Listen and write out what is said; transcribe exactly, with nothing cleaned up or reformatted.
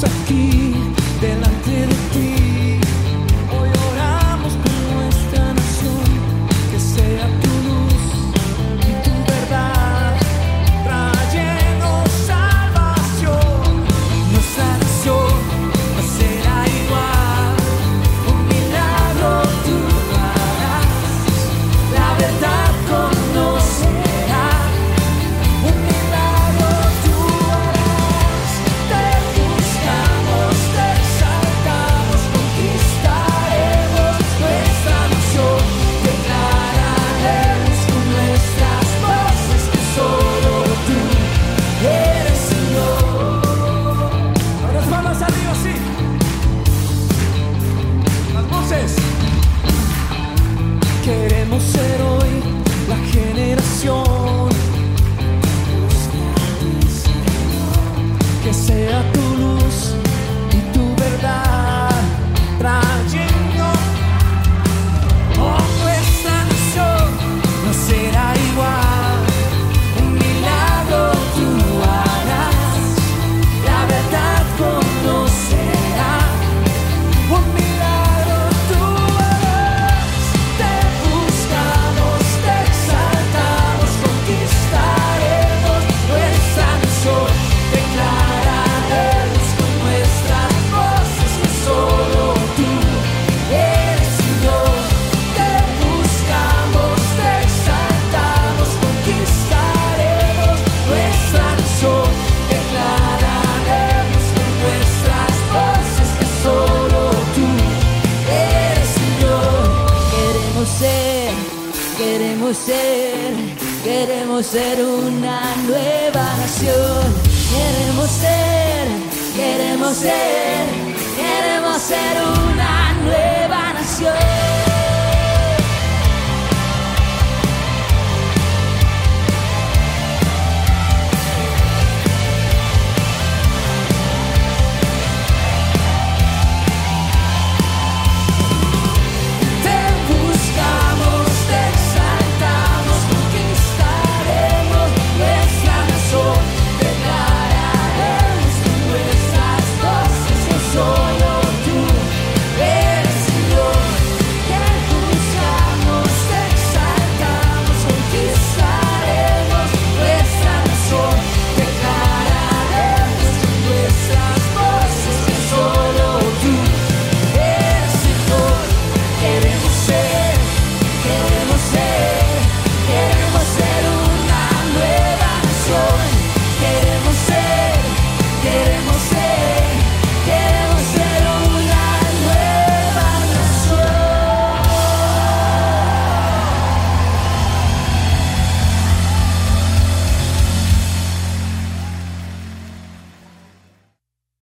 aquí delante de ti. Hoy oramos por nuestra nación, que sea tu luz y tu verdad trayendo salvación. Nuestra nación no será igual, un milagro tú harás, la verdad conocerá, un milagro tú harás. Te buscamos, te exaltamos, conquistaremos nuestra nación, declararemos con nuestras voces que solo tú eres Señor. Con las manos arriba, sí. Las voces. Queremos ser hoy la generación que sea tu luz y tu verdad trayendo. Oh, nuestra nación no será igual, un milagro tú harás, la verdad conocerá, un milagro tú harás. Te buscamos, te exaltamos, conquistaremos nuestra nación, declararemos con nuestras voces que solo tú eres Señor. Te buscamos, te exaltamos, conquistaremos nuestra nación, declararemos con nuestras voces que solo tú eres Señor. Queremos ser, queremos ser, queremos ser una nueva nación. Queremos ser, queremos ser, queremos ser una nueva nación.